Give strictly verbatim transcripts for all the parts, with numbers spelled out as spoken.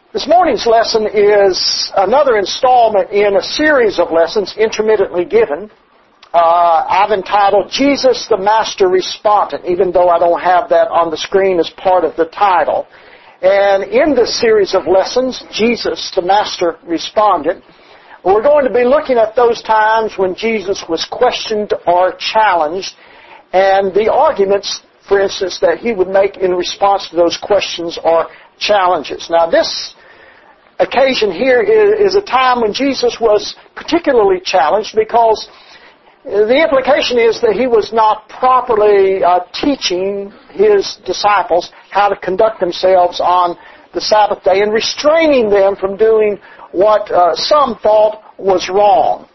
This morning's lesson is another installment in a series of lessons intermittently given. Uh, I've entitled Jesus the Master Respondent, even though I don't have that on the screen as part of the title. And in this series of lessons, Jesus the Master Respondent, we're going to be looking at those times when Jesus was questioned or challenged, and the arguments, for instance, that he would make in response to those questions or challenges. Now, this occasion here is a time when Jesus was particularly challenged because the implication is that he was not properly uh, teaching his disciples how to conduct themselves on the Sabbath day and restraining them from doing what uh, some thought was wrong.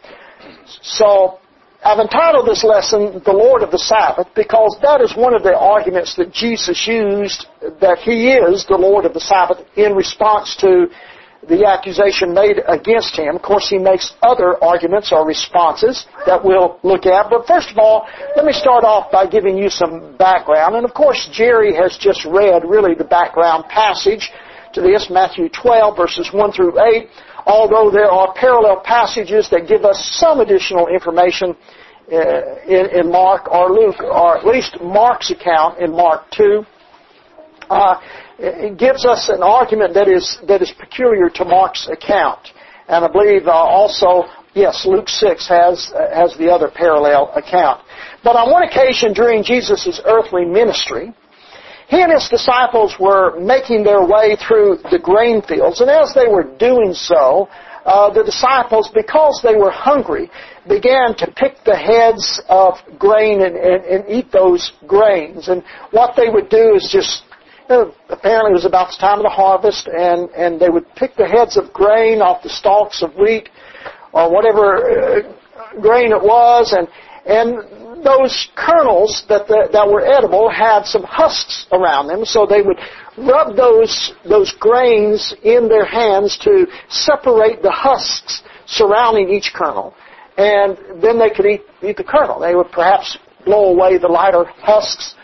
So I've entitled this lesson, The Lord of the Sabbath, because that is one of the arguments that Jesus used, that He is the Lord of the Sabbath, in response to the accusation made against Him. Of course, He makes other arguments or responses that we'll look at. But first of all, let me start off by giving you some background. And of course, Jerry has just read really the background passage to this, Matthew twelve, verses one through eight. Although there are parallel passages that give us some additional information uh, in, in Mark or Luke, or at least Mark's account in Mark two. Uh, it gives us an argument that is that is peculiar to Mark's account. And I believe uh, also, yes, Luke six has uh, has the other parallel account. But on one occasion during Jesus' earthly ministry, He and His disciples were making their way through the grain fields, and as they were doing so, uh, the disciples, because they were hungry, began to pick the heads of grain and, and, and eat those grains. And what they would do is just, you know, apparently it was about the time of the harvest, and, and they would pick the heads of grain off the stalks of wheat or whatever uh, grain it was, and and those kernels that the, that were edible had some husks around them, so they would rub those those grains in their hands to separate the husks surrounding each kernel, and then they could eat eat the kernel. They would perhaps blow away the lighter husks,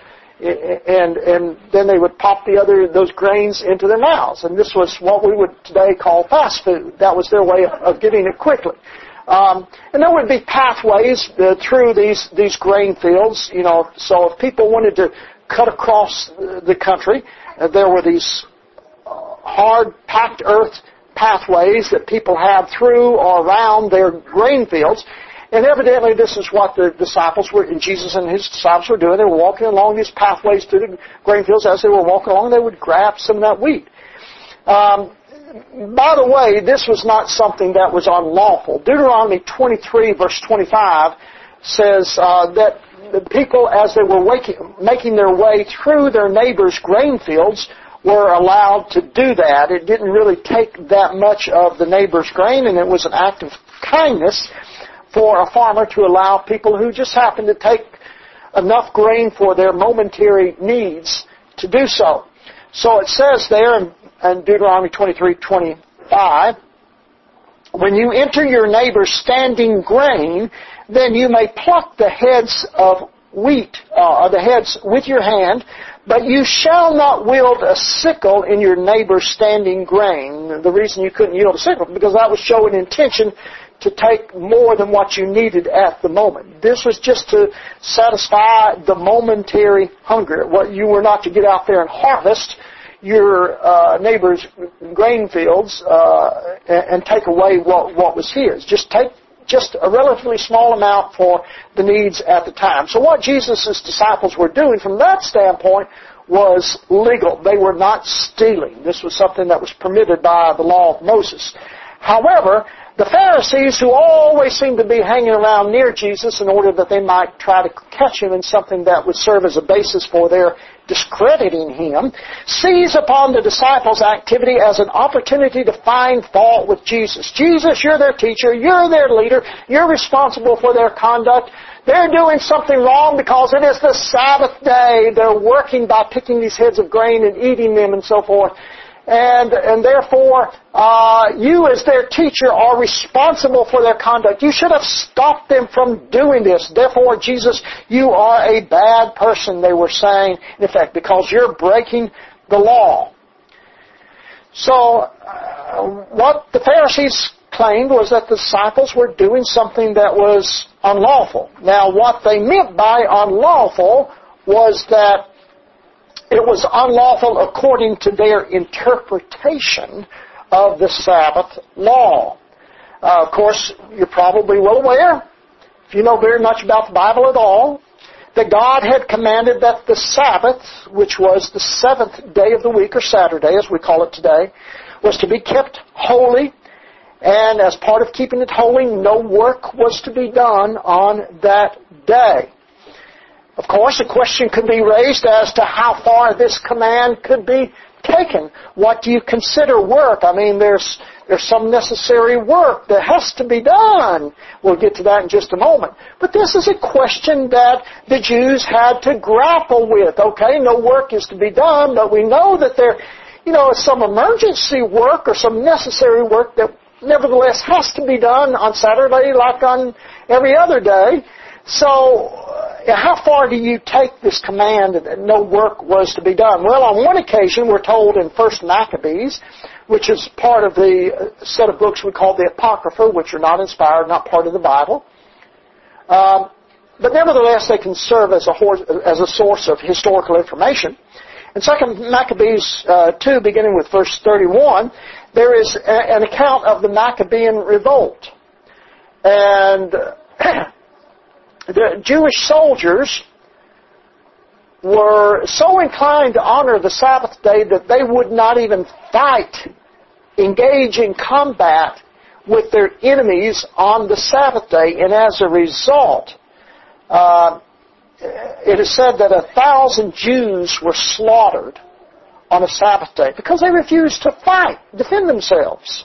and and then they would pop the other those grains into their mouths. And this was what we would today call fast food. That was their way of, of getting it quickly. Um, and there would be pathways uh, through these, these grain fields, you know, so if people wanted to cut across the country, uh, there were these uh, hard, packed earth pathways that people had through or around their grain fields. And evidently this is what the disciples were, and Jesus and His disciples were doing. They were walking along these pathways through the grain fields. As they were walking along, they would grab some of that wheat. Um, By the way, this was not something that was unlawful. Deuteronomy twenty-three, verse twenty-five, says uh, that the people, as they were waking, making their way through their neighbors' grain fields, were allowed to do that. It didn't really take that much of the neighbor's grain, and it was an act of kindness for a farmer to allow people who just happened to take enough grain for their momentary needs to do so. So it says there in And Deuteronomy twenty-three twenty-five, when you enter your neighbor's standing grain, then you may pluck the heads of wheat, uh, or the heads with your hand, but you shall not wield a sickle in your neighbor's standing grain. The reason you couldn't yield a sickle, because that was showing intention to take more than what you needed at the moment. This was just to satisfy the momentary hunger. What you were not to get out there and harvest your uh, neighbor's grain fields uh, and, and take away what, what was his. Just take just a relatively small amount for the needs at the time. So what Jesus' disciples were doing from that standpoint was legal. They were not stealing. This was something that was permitted by the law of Moses. However, the Pharisees, who always seemed to be hanging around near Jesus in order that they might try to catch Him in something that would serve as a basis for their discrediting Him, seize upon the disciples' activity as an opportunity to find fault with Jesus. Jesus, you're their teacher, you're their leader, you're responsible for their conduct. They're doing something wrong because it is the Sabbath day. They're working by picking these heads of grain and eating them and so forth. And, and therefore, uh, you as their teacher are responsible for their conduct. You should have stopped them from doing this. Therefore, Jesus, you are a bad person, they were saying, in effect, because you're breaking the law. So uh, what the Pharisees claimed was that the disciples were doing something that was unlawful. Now, what they meant by unlawful was that it was unlawful according to their interpretation of the Sabbath law. Uh, of course, you're probably well aware, if you know very much about the Bible at all, that God had commanded that the Sabbath, which was the seventh day of the week, or Saturday as we call it today, was to be kept holy. And as part of keeping it holy, no work was to be done on that day. Of course, a question could be raised as to how far this command could be taken. What do you consider work? I mean, there's there's some necessary work that has to be done. We'll get to that in just a moment. But this is a question that the Jews had to grapple with. Okay, no work is to be done, but we know that there, you know, is some emergency work or some necessary work that nevertheless has to be done on Saturday like on every other day. So, uh, how far do you take this command that no work was to be done? Well, on one occasion, we're told in First Maccabees, which is part of the set of books we call the Apocrypha, which are not inspired, not part of the Bible. Um, but nevertheless, they can serve as a, as a source of historical information. In Second Maccabees uh, two, beginning with verse thirty-one, there is a, an account of the Maccabean revolt. And the Jewish soldiers were so inclined to honor the Sabbath day that they would not even fight, engage in combat with their enemies on the Sabbath day. And as a result, uh, it is said that a thousand Jews were slaughtered on a Sabbath day because they refused to fight, defend themselves.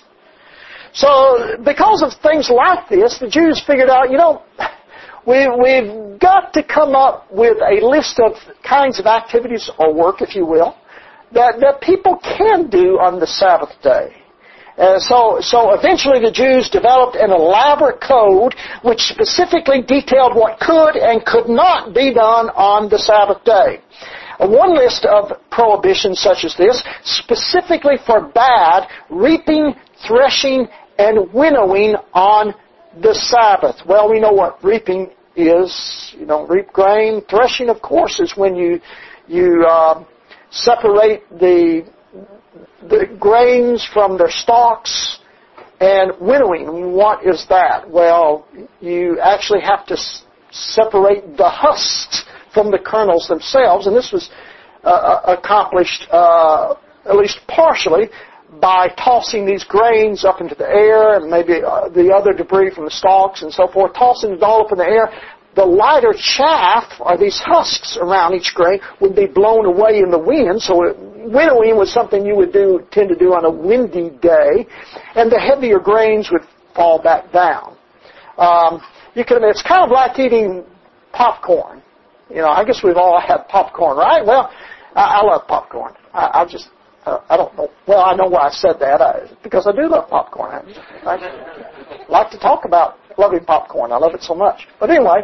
So because of things like this, the Jews figured out, you know, we, we've got to come up with a list of kinds of activities or work, if you will, that, that people can do on the Sabbath day. Uh, so, so eventually the Jews developed an elaborate code which specifically detailed what could and could not be done on the Sabbath day. Uh, one list of prohibitions such as this specifically forbade reaping, threshing, and winnowing on the Sabbath. Well, we know what reaping is. You don't reap grain. Threshing, of course, is when you you uh, separate the the grains from their stalks. And winnowing, what is that? Well, you actually have to s- separate the husks from the kernels themselves, and this was uh, accomplished uh, at least partially by tossing these grains up into the air and maybe uh, the other debris from the stalks and so forth, tossing it all up in the air. The lighter chaff, or these husks around each grain, would be blown away in the wind. So it, winnowing was something you would do tend to do on a windy day, and the heavier grains would fall back down. Um, you can. It's kind of like eating popcorn. You know, I guess we've all had popcorn, right? Well, I, I love popcorn. I, I just, uh, I don't know. Well, I know why I said that I, because I do love popcorn. I, I like to talk about loving popcorn. I love it so much. But anyway,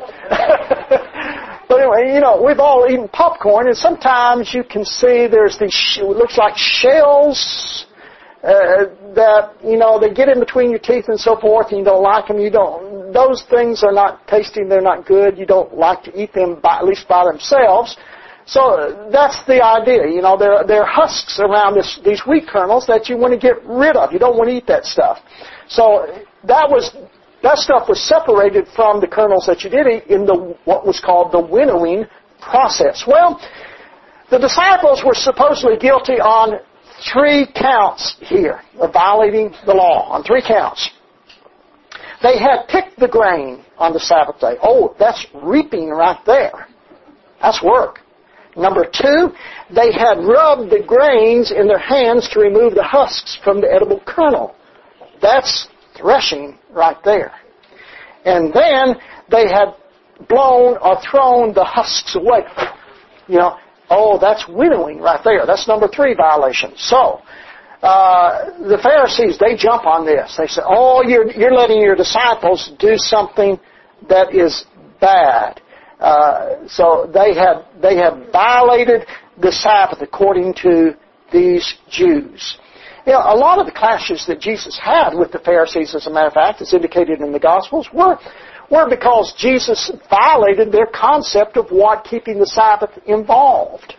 but anyway, you know, we've all eaten popcorn, and sometimes you can see there's these, it looks like shells uh, that, you know, they get in between your teeth and so forth, and you don't like them. You don't, those things are not tasty, they're not good. You don't like to eat them, by, at least by themselves. So that's the idea. You know, there, there are husks around this, these wheat kernels that you want to get rid of. You don't want to eat that stuff. So that was... That stuff was separated from the kernels that you did eat in the what was called the winnowing process. Well, the disciples were supposedly guilty on three counts here of violating the law, on three counts. They had picked the grain on the Sabbath day. Oh, that's reaping right there. That's work. Number two, they had rubbed the grains in their hands to remove the husks from the edible kernel. That's threshing right there. And then they had blown or thrown the husks away. You know, oh, that's winnowing right there. That's number three violation. So, uh, the Pharisees, they jump on this. They say, oh, you're, you're letting your disciples do something that is bad. Uh, so they have, they have violated the Sabbath according to these Jews. You know, a lot of the clashes that Jesus had with the Pharisees, as a matter of fact, as indicated in the Gospels, were, were because Jesus violated their concept of what keeping the Sabbath involved.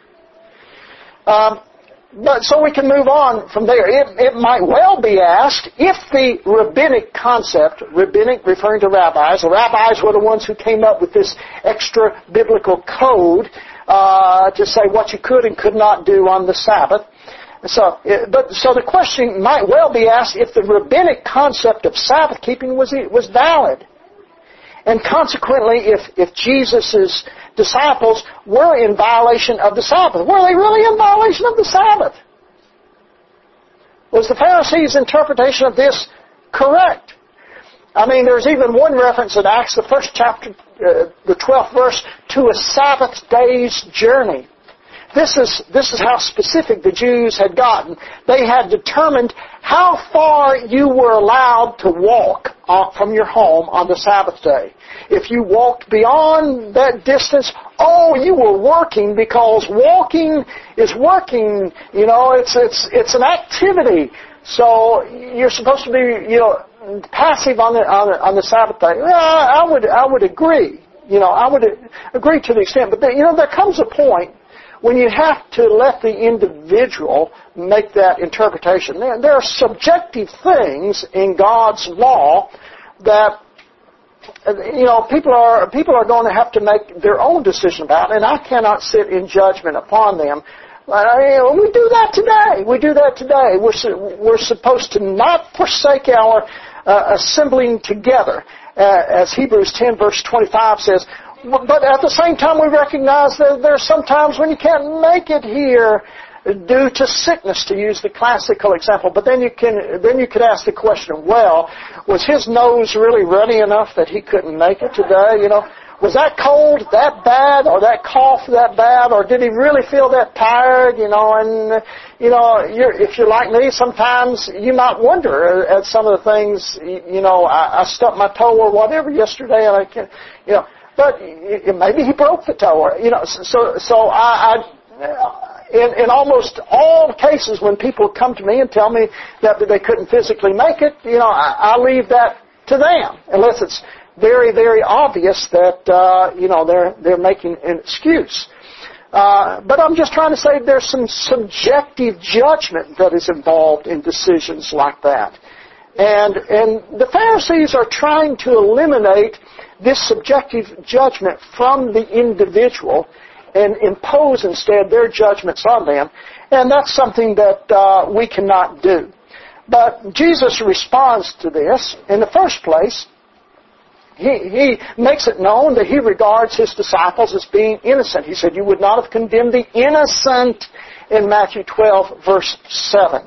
Um, But so we can move on from there. It, it might well be asked if the rabbinic concept, rabbinic referring to rabbis, the rabbis were the ones who came up with this extra biblical code uh, to say what you could and could not do on the Sabbath. So, but so the question might well be asked if the rabbinic concept of Sabbath keeping was was valid. And consequently, if, if Jesus' disciples were in violation of the Sabbath, were they really in violation of the Sabbath? Was the Pharisees' interpretation of this correct? I mean, there's even one reference in Acts, the first chapter, uh, the twelfth verse, to a Sabbath day's journey. This is, this is how specific the Jews had gotten. They had determined how far you were allowed to walk from your home on the Sabbath day. If you walked beyond that distance, oh, you were working, because walking is working. You know, it's it's it's an activity. So you're supposed to be, you know, passive on the on the, on the Sabbath day. Well, I would I would agree. You know, I would agree to the extent, but there, you know, there comes a point when you have to let the individual make that interpretation. There, there are subjective things in God's law that, you know, people are people are going to have to make their own decision about, and I cannot sit in judgment upon them. Uh, we do that today. We do that today. We're we're supposed to not forsake our uh, assembling together, uh, as Hebrews ten verse twenty-five says. But at the same time, we recognize that there are some times when you can't make it here due to sickness, to use the classical example. But then you can, then you could ask the question: well, was his nose really runny enough that he couldn't make it today? You know, was that cold that bad, or that cough that bad, or did he really feel that tired? You know, and you know, you're, if you're like me, sometimes you might wonder at some of the things. You know, I, I stubbed my toe or whatever yesterday, and I can, you know. But maybe he broke the toe, or, you know. So, so I, I in, in almost all cases, when people come to me and tell me that they couldn't physically make it, you know, I, I leave that to them, unless it's very, very obvious that uh, you know they're they're making an excuse. Uh, but I'm just trying to say there's some subjective judgment that is involved in decisions like that, and and the Pharisees are trying to eliminate this subjective judgment from the individual and impose instead their judgments on them. And that's something that uh, we cannot do. But Jesus responds to this. In the first place, he, he makes it known that he regards his disciples as being innocent. He said, you would not have condemned the innocent in Matthew twelve, verse seven.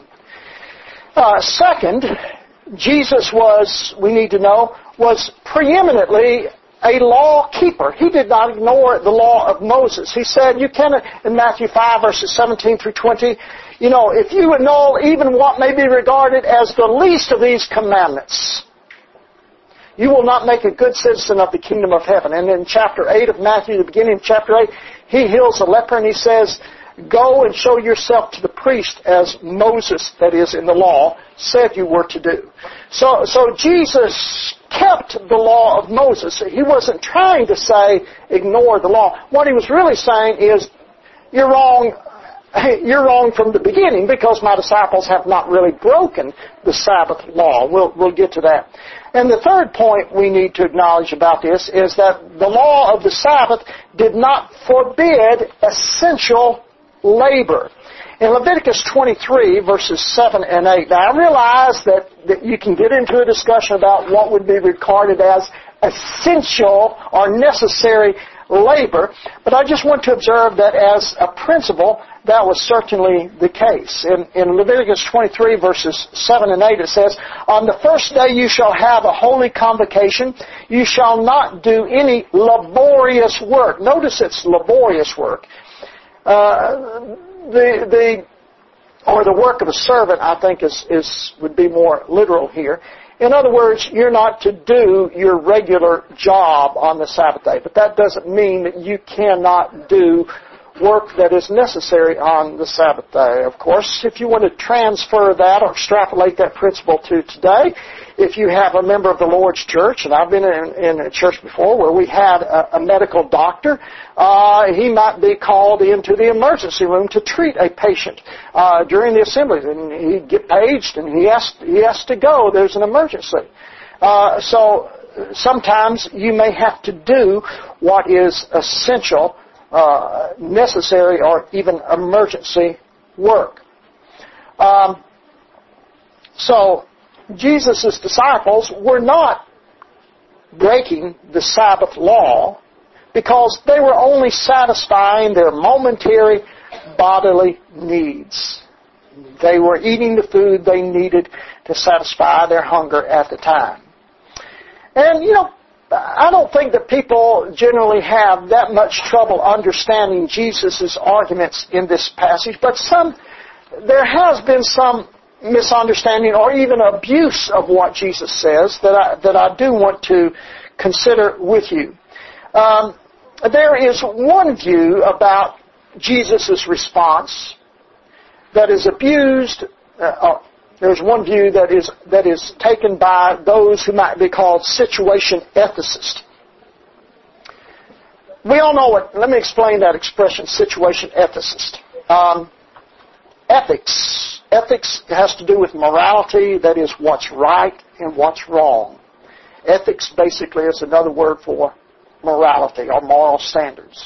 Uh, second, Jesus was, we need to know, was preeminently a law keeper. He did not ignore the law of Moses. He said, you cannot, in Matthew five, verses seventeen through twenty, you know, if you annul even what may be regarded as the least of these commandments, you will not make a good citizen of the kingdom of heaven. And in chapter eight of Matthew, the beginning of chapter eight, he heals a leper and he says, go and show yourself to the priest as Moses, that is in the law, said you were to do. So, so Jesus kept the law of Moses. He wasn't trying to say, ignore the law. What he was really saying is, you're wrong, you're wrong from the beginning, because my disciples have not really broken the Sabbath law. We'll, we'll get to that. And the third point we need to acknowledge about this is that the law of the Sabbath did not forbid essential labor. In Leviticus twenty-three, verses seven and eight, now I realize that, that you can get into a discussion about what would be regarded as essential or necessary labor, but I just want to observe that as a principle, that was certainly the case. In, in Leviticus twenty-three, verses seven and eight, it says, on the first day you shall have a holy convocation. You shall not do any laborious work. Notice it's laborious work. Uh, the the or the work of a servant, I think, is is would be more literal here. In other words, you're not to do your regular job on the Sabbath day, but that doesn't mean that you cannot do work that is necessary on the Sabbath day. Of course, if you want to transfer that or extrapolate that principle to today, if you have a member of the Lord's church, and I've been in, in a church before where we had a, a medical doctor, uh, he might be called into the emergency room to treat a patient uh, during the assembly, and he'd get paged, and he has, he has to go. There's an emergency. Uh, so sometimes you may have to do what is essential, uh, necessary, or even emergency work. Um, so Jesus' disciples were not breaking the Sabbath law because they were only satisfying their momentary bodily needs. They were eating the food they needed to satisfy their hunger at the time. And, you know, I don't think that people generally have that much trouble understanding Jesus' arguments in this passage, but some, there has been some misunderstanding or even abuse of what Jesus says that I, that I do want to consider with you. Um, there is one view about Jesus' response that is abused. Uh, there's one view that is that is taken by those who might be called situation ethicists. We all know what. Let me explain that expression, situation ethicist. Um, ethics. Ethics has to do with morality, that is what's right and what's wrong. Ethics basically is another word for morality or moral standards.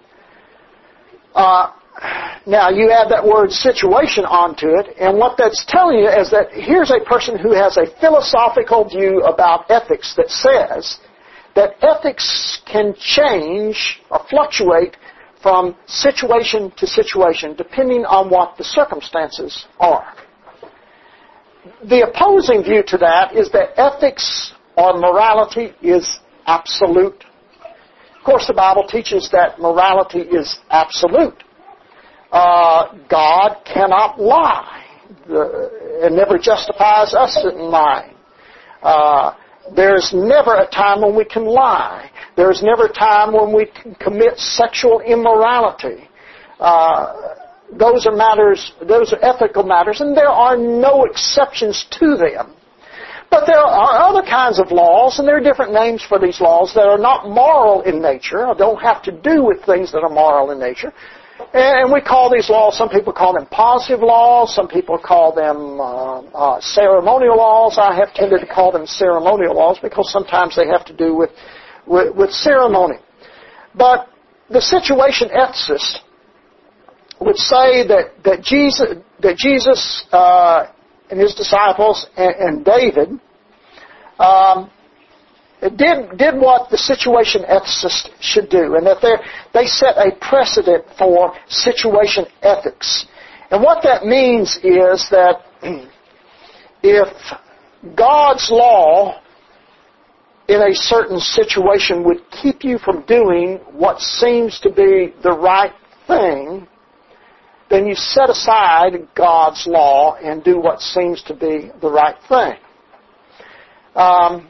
Uh, now you add that word situation onto it, and what that's telling you is that here's a person who has a philosophical view about ethics that says that ethics can change or fluctuate from situation to situation, depending on what the circumstances are. The opposing view to that is that ethics or morality is absolute. Of course, the Bible teaches that morality is absolute. Uh, God cannot lie. The, it never justifies us in lying. Uh, There's never a time when we can lie. There's never a time when we can commit sexual immorality. Uh, those are matters, those are ethical matters, and there are no exceptions to them. But there are other kinds of laws, and there are different names for these laws that are not moral in nature, or don't have to do with things that are moral in nature. And we call these laws, some people call them positive laws, some people call them uh, uh, ceremonial laws. I have tended to call them ceremonial laws because sometimes they have to do with, with, with ceremony. But the situation ethicist would say that, that Jesus, that Jesus uh, and his disciples and, and David um, did did what the situation ethicist should do, and that they set a precedent for situation ethics. And what that means is that if God's law in a certain situation would keep you from doing what seems to be the right thing, then you set aside God's law and do what seems to be the right thing. Um,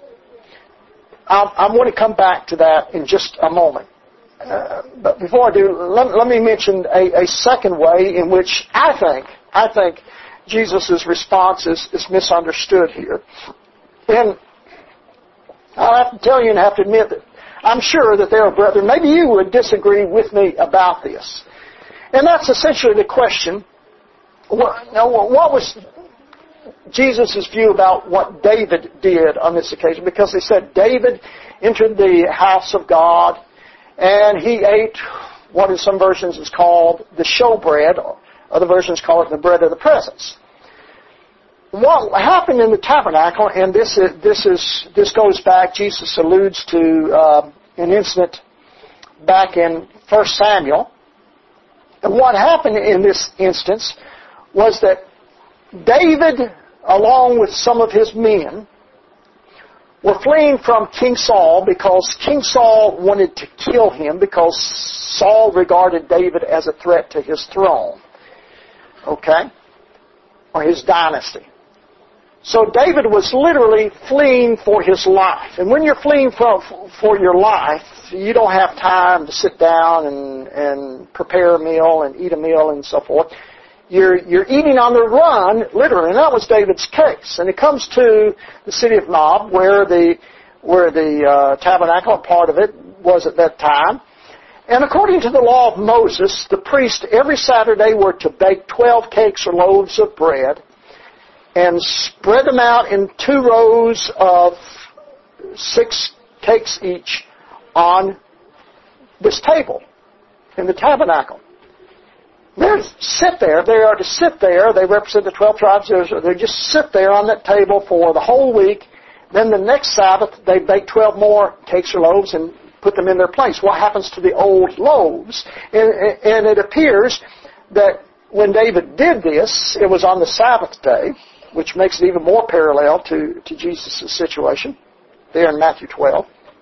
I want to come back to that in just a moment. Uh, but before I do, let, let me mention a, a second way in which I think I think Jesus' response is, is misunderstood here. And I'll have to tell you and have to admit that I'm sure that there are brethren, maybe you would disagree with me about this. And that's essentially the question, what, now, what was Jesus' view about what David did on this occasion? Because they said David entered the house of God and he ate what in some versions is called the showbread, or other versions call it the bread of the presence. What happened in the tabernacle, and this is, this is this goes back, Jesus alludes to uh, an incident back in First Samuel. And what happened in this instance was that David, along with some of his men, were fleeing from King Saul because King Saul wanted to kill him because Saul regarded David as a threat to his throne. Okay? Or his dynasty. So David was literally fleeing for his life. And when you're fleeing for, for your life, you don't have time to sit down and, and prepare a meal and eat a meal and so forth, you're, you're eating on the run, literally, and that was David's case. And it comes to the city of Nob, where the, where the uh, tabernacle, part of it, was at that time. And according to the law of Moses, the priest every Saturday were to bake twelve cakes or loaves of bread and spread them out in two rows of six cakes each on this table in the tabernacle. They sit there. They are to sit there. They represent the twelve tribes. They just sit there on that table for the whole week. Then the next Sabbath, they bake twelve more cakes or loaves and put them in their place. What happens to the old loaves? And, and it appears that when David did this, it was on the Sabbath day, which makes it even more parallel to, to Jesus' situation there in Matthew twelve.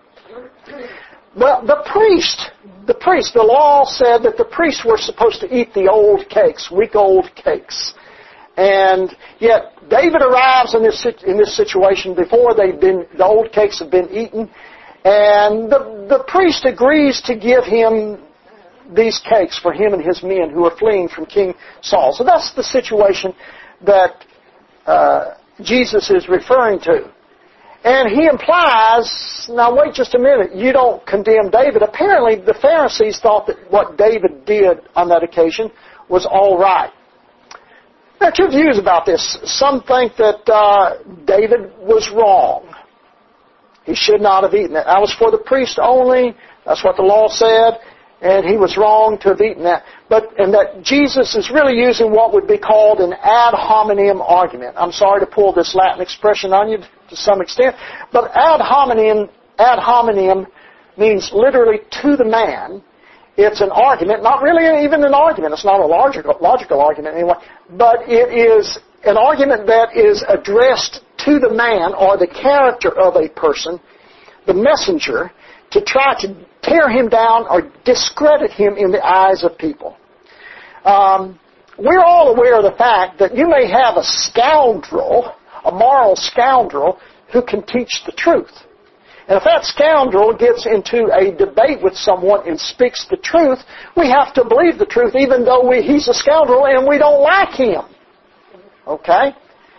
Well, the priest, the priest, the law said that the priests were supposed to eat the old cakes, week-old cakes. And yet David arrives in this in this situation before they've been the old cakes have been eaten, and the the priest agrees to give him these cakes for him and his men who are fleeing from King Saul. So that's the situation that uh, Jesus is referring to. And he implies, now wait just a minute, you don't condemn David. Apparently the Pharisees thought that what David did on that occasion was all right. There are two views about this. Some think that uh, David was wrong. He should not have eaten it. That was for the priest only. That's what the law said. And he was wrong to have eaten that. But, and that Jesus is really using what would be called an ad hominem argument. I'm sorry to pull this Latin expression on you to some extent. But ad hominem, ad hominem means literally to the man. It's an argument, not really even an argument. It's not a logical, logical argument anyway. But it is an argument that is addressed to the man or the character of a person, the messenger, to try to tear him down or discredit him in the eyes of people. Um, we're all aware of the fact that you may have a scoundrel, a moral scoundrel, who can teach the truth. And if that scoundrel gets into a debate with someone and speaks the truth, we have to believe the truth even though we, he's a scoundrel and we don't like him. Okay?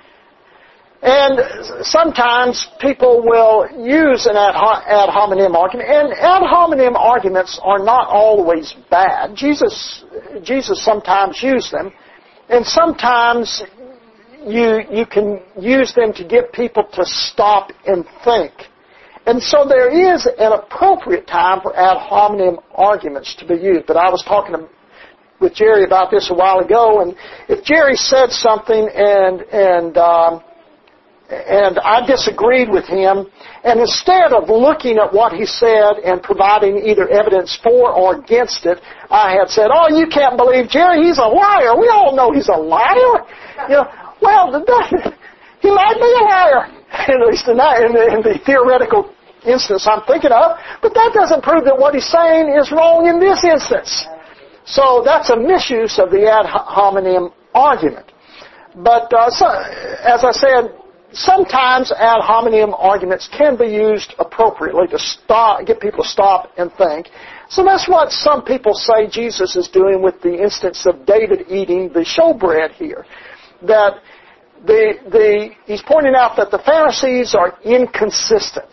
And sometimes people will use an ad hominem argument, and ad hominem arguments are not always bad. Jesus, Jesus sometimes used them, and sometimes you you can use them to get people to stop and think. And so there is an appropriate time for ad hominem arguments to be used. But I was talking to, with Jerry about this a while ago, and if Jerry said something and and um, and I disagreed with him, and instead of looking at what he said and providing either evidence for or against it, I had said, "Oh, you can't believe Jerry, he's a liar. We all know he's a liar." You know, well, the, he might be a liar, at least in, that, in, the, in the theoretical instance I'm thinking of, but that doesn't prove that what he's saying is wrong in this instance. So that's a misuse of the ad hominem argument. But uh, so, as I said, sometimes ad hominem arguments can be used appropriately to stop, get people to stop and think. So that's what some people say Jesus is doing with the instance of David eating the showbread here. That the, the, he's pointing out that the Pharisees are inconsistent.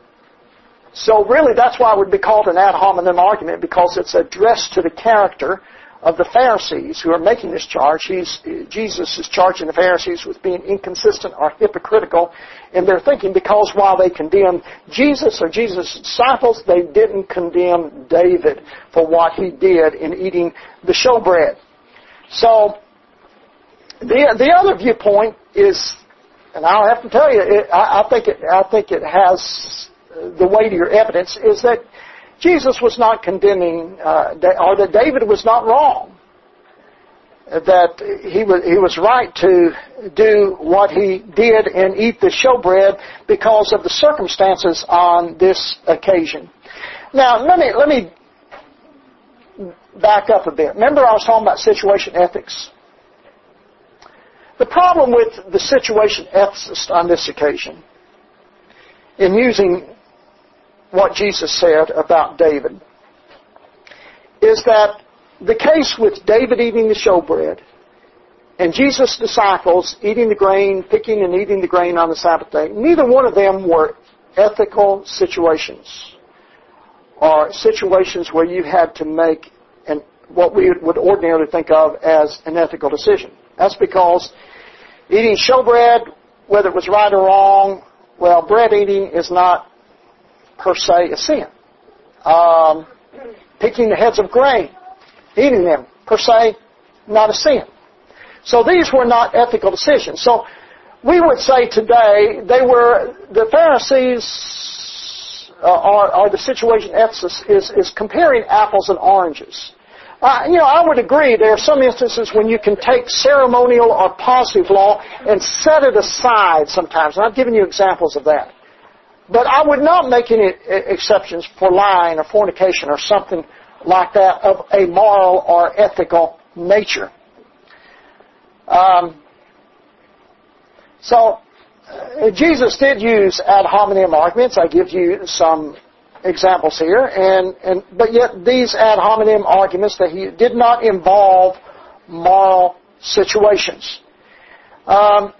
So really that's why it would be called an ad hominem argument, because it's addressed to the character of the Pharisees who are making this charge. He's, Jesus is charging the Pharisees with being inconsistent or hypocritical in their thinking, because while they condemned Jesus or Jesus' disciples, they didn't condemn David for what he did in eating the showbread. So the the other viewpoint is, and I'll have to tell you, it, I, I think it I think it has the weightier evidence, is that Jesus was not condemning, uh, or that David was not wrong. That he was he was right to do what he did and eat the showbread because of the circumstances on this occasion. Now, let me let me back up a bit. Remember, I was talking about situation ethics. The problem with the situation ethicist on this occasion, in using what Jesus said about David is that the case with David eating the showbread and Jesus' disciples eating the grain, picking and eating the grain on the Sabbath day, neither one of them were ethical situations or situations where you had to make an, what we would ordinarily think of as an ethical decision. That's because eating showbread, whether it was right or wrong, well, bread eating is not per se a sin. Um, picking the heads of grain, eating them, per se, not a sin. So these were not ethical decisions. So we would say today they were, the Pharisees uh, are, are the situation Ephesus is, is comparing apples and oranges. Uh, you know, I would agree there are some instances when you can take ceremonial or positive law and set it aside sometimes. And I've given you examples of that. But I would not make any exceptions for lying or fornication or something like that of a moral or ethical nature. Um, so, uh, Jesus did use ad hominem arguments. I give you some examples here, and, and but yet these ad hominem arguments that he did not involve moral situations. Um,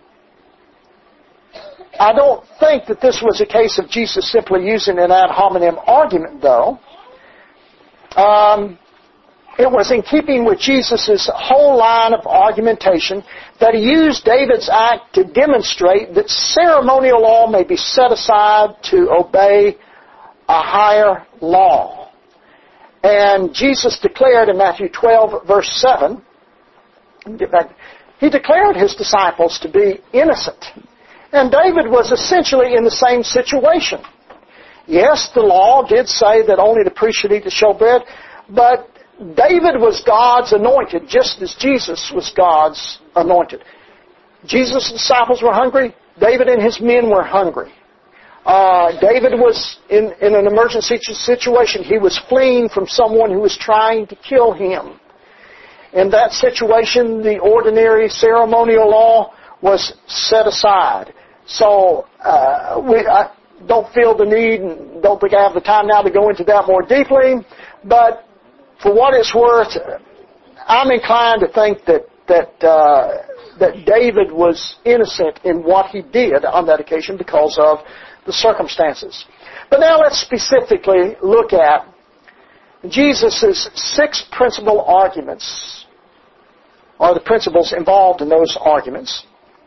I don't think that this was a case of Jesus simply using an ad hominem argument, though. Um, it was in keeping with Jesus' whole line of argumentation that he used David's act to demonstrate that ceremonial law may be set aside to obey a higher law. And Jesus declared in Matthew twelve, verse seven, get back, he declared his disciples to be innocent. And David was essentially in the same situation. Yes, the law did say that only the priest should eat the showbread, but David was God's anointed, just as Jesus was God's anointed. Jesus' disciples were hungry. David and his men were hungry. Uh, David was in, in an emergency situation. He was fleeing from someone who was trying to kill him. In that situation, the ordinary ceremonial law was set aside. So uh, we I don't feel the need and don't think I have the time now to go into that more deeply. But for what it's worth, I'm inclined to think that that uh, that David was innocent in what he did on that occasion because of the circumstances. But now let's specifically look at Jesus' six principal arguments, or the principles involved in those arguments.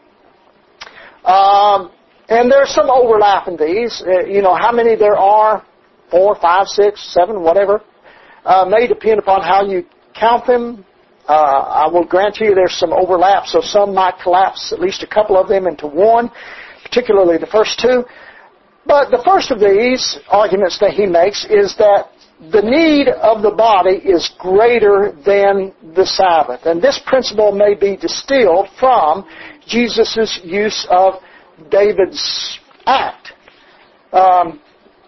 Um, and there's some overlap in these. Uh, you know, how many there are, four, five, six, seven, whatever, uh, may depend upon how you count them. Uh, I will grant you there's some overlap, so some might collapse at least a couple of them into one, particularly the first two. But the first of these arguments that he makes is that the need of the body is greater than the Sabbath. And this principle may be distilled from Jesus' use of David's act. Um,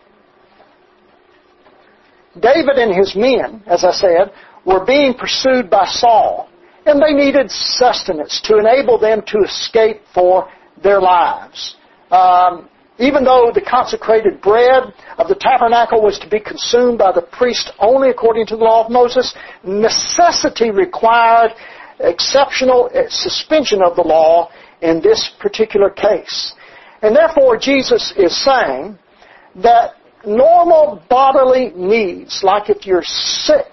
David and his men, as I said, were being pursued by Saul, and they needed sustenance to enable them to escape for their lives. Um, even though the consecrated bread of the tabernacle was to be consumed by the priest only according to the law of Moses, necessity required exceptional suspension of the law in this particular case. And therefore, Jesus is saying that normal bodily needs, like if you're sick,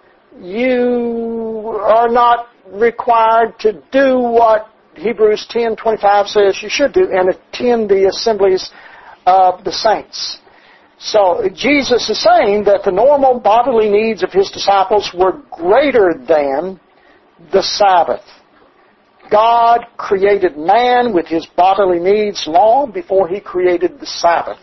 you are not required to do what Hebrews ten twenty-five says you should do and attend the assemblies of the saints. So Jesus is saying that the normal bodily needs of his disciples were greater than the Sabbath. God created man with his bodily needs long before he created the Sabbath.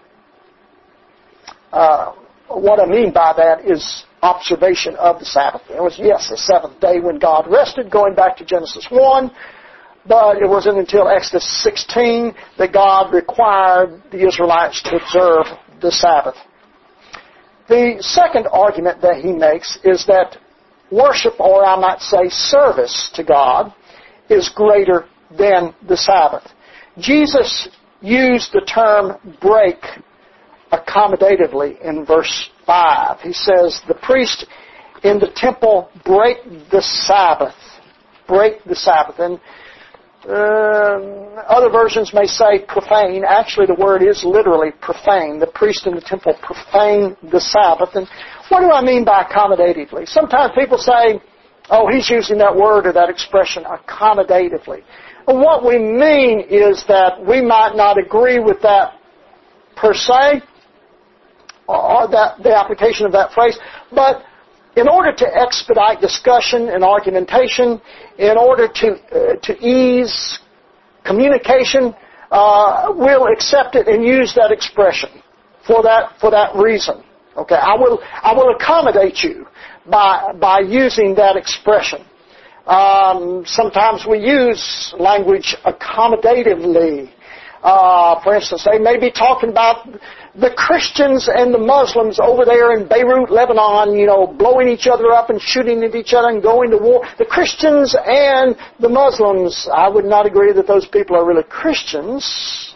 Uh, what I mean by that is observation of the Sabbath. It was, yes, the seventh day when God rested, going back to Genesis one, but it wasn't until Exodus sixteen that God required the Israelites to observe the Sabbath. The second argument that he makes is that worship, or I might say service to God, is greater than the Sabbath. Jesus used the term break accommodatively in verse five. He says, the priest in the temple break the Sabbath. Break the Sabbath. And uh, other versions may say profane. Actually, the word is literally profane. The priest in the temple profane the Sabbath. And what do I mean by accommodatively? Sometimes people say, oh, he's using that word or that expression accommodatively. And what we mean is that we might not agree with that per se, or that the application of that phrase, but in order to expedite discussion and argumentation, in order to uh, to ease communication, uh, we'll accept it and use that expression for that for that reason. Okay, I will I will accommodate you by by using that expression. Um, sometimes we use language accommodatively. Uh, for instance, they may be talking about the Christians and the Muslims over there in Beirut, Lebanon, you know, blowing each other up and shooting at each other and going to war. The Christians and the Muslims, I would not agree that those people are really Christians.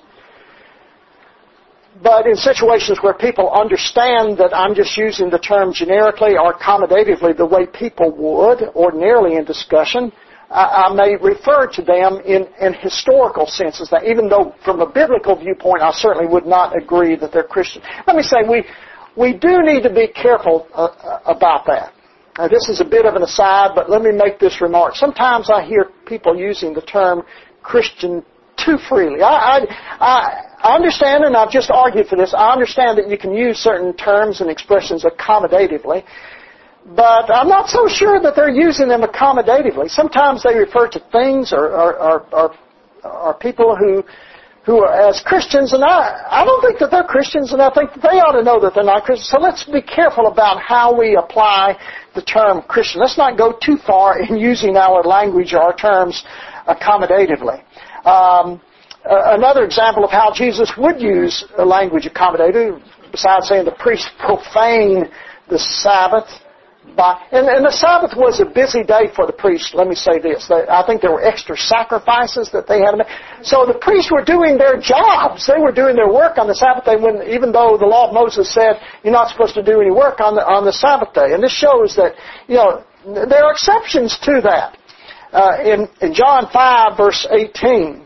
But in situations where people understand that I'm just using the term generically or accommodatively the way people would ordinarily in discussion, I, I may refer to them in, in historical senses. That even though from a biblical viewpoint I certainly would not agree that they're Christian. Let me say we we do need to be careful uh, about that. Now, this is a bit of an aside, but let me make this remark. Sometimes I hear people using the term Christian too freely. I, I, I I understand, and I've just argued for this, I understand that you can use certain terms and expressions accommodatively, but I'm not so sure that they're using them accommodatively. Sometimes they refer to things or, or, or, or, or people who who are as Christians, and I, I don't think that they're Christians, and I think that they ought to know that they're not Christians. So let's be careful about how we apply the term Christian. Let's not go too far in using our language or our terms accommodatively. Um, Uh, another example of how Jesus would use a language accommodative, besides saying the priest profane the Sabbath, by, and, and the Sabbath was a busy day for the priest. Let me say this. They, I think there were extra sacrifices that they had to make. So the priests were doing their jobs. They were doing their work on the Sabbath day, when, even though the law of Moses said you're not supposed to do any work on the, on the Sabbath day. And this shows that, you know, there are exceptions to that. Uh, in, in John five, verse eighteen,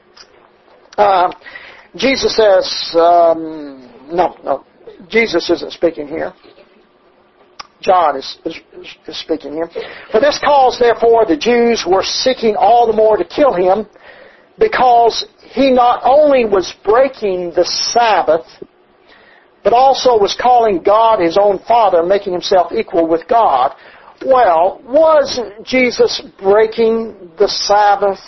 Uh, Jesus says, um, no, no, Jesus isn't speaking here. John is, is, is speaking here. For this cause, therefore, the Jews were seeking all the more to kill him, because he not only was breaking the Sabbath, but also was calling God his own Father, making himself equal with God. Well, was Jesus breaking the Sabbath?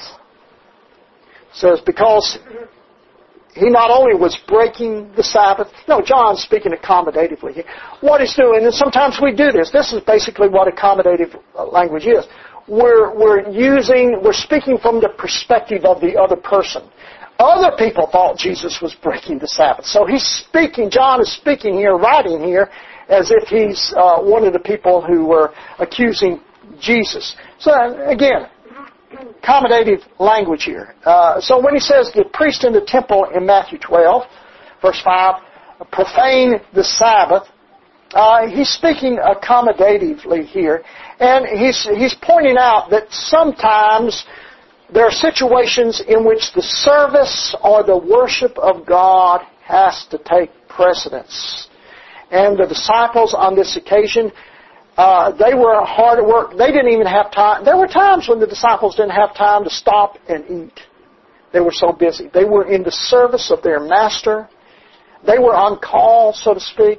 It says, because he not only was breaking the Sabbath. No, John's speaking accommodatively here. What he's doing, and sometimes we do this. This is basically what accommodative language is. We're, we're using, we're speaking from the perspective of the other person. Other people thought Jesus was breaking the Sabbath. So he's speaking, John is speaking here, writing here, as if he's uh, one of the people who were accusing Jesus. So again, accommodative language here. Uh, so when he says the priest in the temple in Matthew twelve, verse five, profane the Sabbath, uh, he's speaking accommodatively here. And he's, he's pointing out that sometimes there are situations in which the service or the worship of God has to take precedence. And the disciples on this occasion, Uh, they were hard at work. They didn't even have time. There were times when the disciples didn't have time to stop and eat. They were so busy. They were in the service of their master. They were on call, so to speak.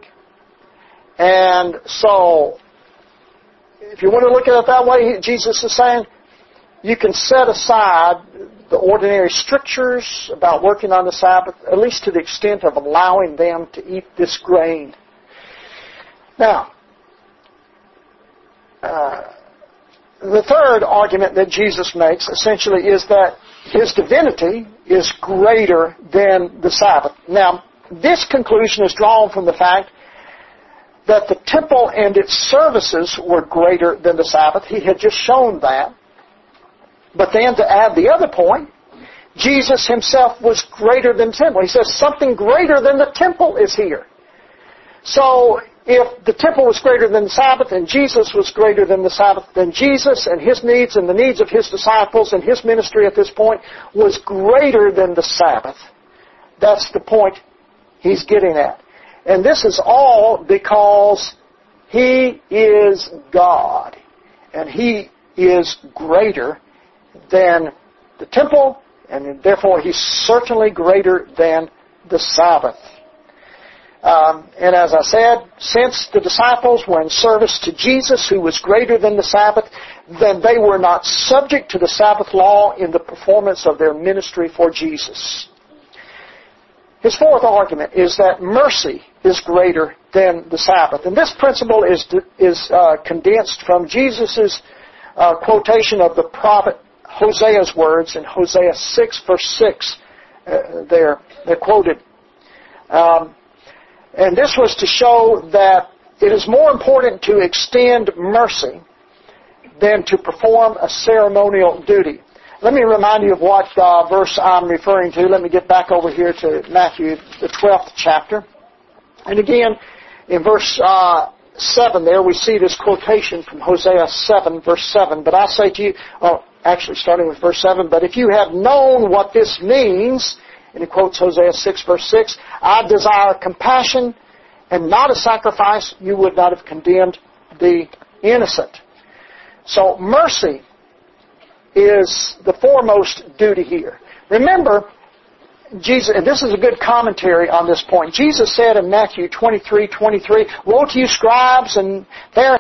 And so, if you want to look at it that way, Jesus is saying, you can set aside the ordinary strictures about working on the Sabbath, at least to the extent of allowing them to eat this grain. Now, Uh, the third argument that Jesus makes essentially is that his divinity is greater than the Sabbath. Now, this conclusion is drawn from the fact that the temple and its services were greater than the Sabbath. He had just shown that. But then to add the other point, Jesus himself was greater than the temple. He says something greater than the temple is here. So, if the temple was greater than the Sabbath, and Jesus was greater than the Sabbath, then Jesus and His needs and the needs of His disciples and His ministry at this point was greater than the Sabbath. That's the point He's getting at. And this is all because He is God. And He is greater than the temple, and therefore He's certainly greater than the Sabbath. Um, and as I said, since the disciples were in service to Jesus, who was greater than the Sabbath, then they were not subject to the Sabbath law in the performance of their ministry for Jesus. His fourth argument is that mercy is greater than the Sabbath. And this principle is is uh, condensed from Jesus' uh, quotation of the prophet Hosea's words in Hosea six, verse six. Uh, they're, they're quoted. Um, And this was to show that it is more important to extend mercy than to perform a ceremonial duty. Let me remind you of what uh, verse I'm referring to. Let me get back over here to Matthew, the twelfth chapter. And again, in verse uh, seven there, we see this quotation from Hosea seven, verse seven. But I say to you, oh, actually starting with verse seven, but if you have known what this means, and he quotes Hosea six, verse six, I desire compassion and not a sacrifice, you would not have condemned the innocent. So mercy is the foremost duty here. Remember, Jesus, and this is a good commentary on this point. Jesus said in Matthew twenty-three, twenty-three, woe to you scribes and Pharisees,